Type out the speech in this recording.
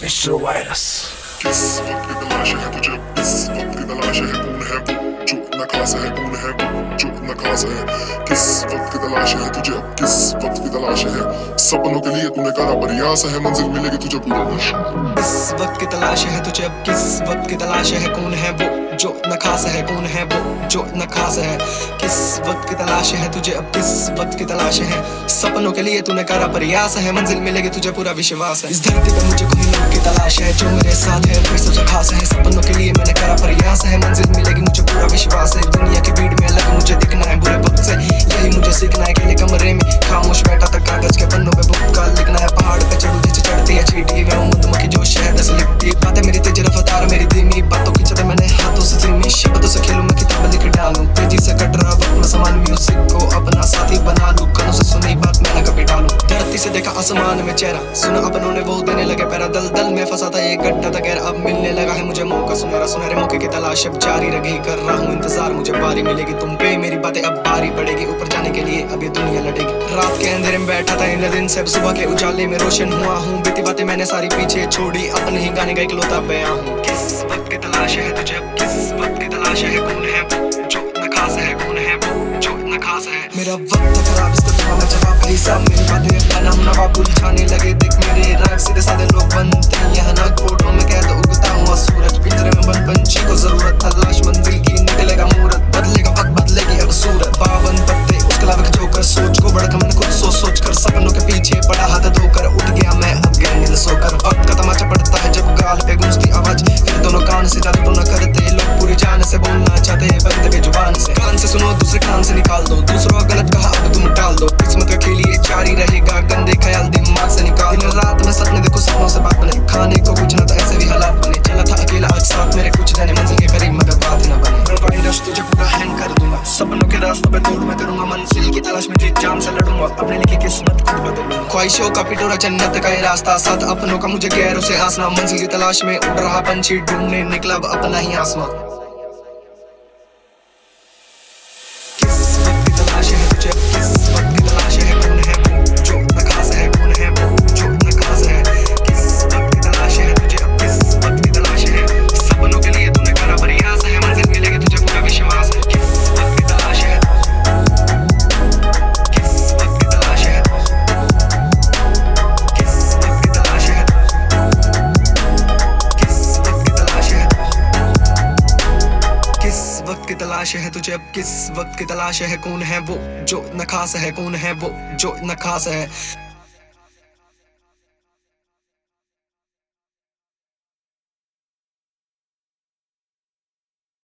Mister virus. किस वक्त की तलाश है तुझे, किस वक्त की तलाश है, कौन है वो जो इतना खास है, कौन है वो जो इतना खास है। किस वक्त की तलाश है तुझे, किस वक्त की तलाश है, सपनों के लिए तूने करा प्रयास है, मंजिल मिलेगी तुझे पूरा विश्व। किस वक्त की तलाश है तुझे, अब किस वक्त की तलाश है, कौन है वो जो इतना खास है, कौन है वो जो इतना खास है। किस वक्त की तलाश है तुझे, अब किस वक्त की तलाश है, सपनों के लिए तूने करा प्रयास है, मंजिल मिलेगी तुझे पूरा विश्वास है। इस धरती पे मुझे कोई लोग की तलाश है, जो मेरे साथ है वही सबसे खास है, सपनों के लिए मैंने करा प्रयास है, मंजिल मिलेगी मुझे पूरा विश्वास है। दुनिया की भीड़ में अलग मुझे दिखना है बुरे वक्त से, यही मुझे सीखना है। अकेले कमरे में खामोश बैठा था, कागज के पन्नों पे भूतकाल लिखना है। पहाड़ पे चढ़ू जिसे चढ़ती है चींटी, मैं हूं मधुमक्खी जो शहद से लिपटी। बातें मेरी तेज रफ्तार मेरी धीमी, बातों की चलते मैंने हाथों से सीमी, शब्दों से खेलूं मैं किताब लिख डालूं। तेजी से कट रहा वक्त में समान म्यूजिक को अपना साथी बना लूं, कानों से सुनी बात मैं न कभी टालूं। धरती से देखा आसमान में चेहरा, सुना अपनों ने वो देने लगे पैरा, दल दल में फंसा था ये गड्ढा था गहरा, अब मिलने लगा है मुझे मौका सुनहरा। सुनहरे मौके की तलाश अब जारी रही, कर रहा हूँ इंतजार, मुझे बारी मिलेगी तुम पे, मेरी बातें अब बारी पड़ेगी। ऊपर जाने के लिए अब ये दुनिया लड़ेगी। रात के अंधेरे में बैठा था इन दिन से, अब सुबह के उजाले में रोशन हुआ हूँ। बीती बातें मैंने सारी पीछे छोड़ी, अपने ही गाने का इकलौता बयां हूँ। किस वक्त की तलाश है तुझे, अब किस वक्त की तलाश है, कौन है वो जो इतना खास है, कौन है वो जो इतना खास है। मेरा वक्त था खराब, इसका दुआ में जवाब है सब, मेरी बातें बना नवाब उलझाने लगे। देख मेरे राग सीधे साधे लोग बनते हैं यहाँ ना, कोटों में कैद उगता हुआ सूरज, पिंजरे में बंद पंछी को जरूरत तलाश मंजिल की, निकलेगा मुहूर्त, बदलेगा वक्त बदलेगी अब सूरत। पावन पत्ते उसके अलावा जोकर, सोच को बढ़कर मैंने खुद सोच कर, सपनों के पीछे पड़ा हाथ धोकर, उठ गया मैं अब गया नींद सोकर। वक्त का तमाचा पड़ता है जब गाल पे गूंजती आवाज, फिर दोनों कान से जादू तो न करते लोग, पूरी जान से बोलना चाहते हैं बंदे बेजुबान से। कान से सुनो दूसरे कान से निकाल दो, दूसरों गलत कहा अब तुम टाल दो। किस्मत का खेल ये जारी रहेगा, गंदे ख्याल दिमाग से निकाल। दिन रात में सपने देखो, सपनों से बात बने, खाने को कुछ ना तो ऐसे भी हालात बने। चला था अकेला आज साथ मेरे, कुछ जाने मंजिल के करीब मगर बात न बने। वायरस तुझे पूरा हैंग कर दूंगा, सपनों के रास्तों पे दूर मैं करूंगा, मंजिल की तलाश में जीत जान से लड़ूंगा, अपने लिखी किस्मत खुद बदलूंगा। ख्वाहिशों का पिटोरा जन्नत का ये रास्ता, साथ अपनों का मुझे गैरों से आसना, मंजिल की तलाश में उड़ रहा पंछी, ढूंढने निकला अब अपना ही आसमां। किस वक्त की तलाश है तुझे, किस वक्त की तलाश है, कौन है वो जो इतना खास है, कौन है वो जो इतना खास है। किस वक्त की तलाश है तुझे, अब किस वक्त की तलाश है, सपनों के लिए तूने करा प्रयास है, मंजिल मिलेगी तुझे पूरा विश्वास है। किस वक्त की तलाश है, किस वक्त की तलाश है, किस वक्त की तलाश है, किस वक्त की तलाश है, किस वक्त की तलाश है तुझे, अब किस वक्त की तलाश है, कौन है वो जो इतना खास है, कौन है वो जो इतना खास है।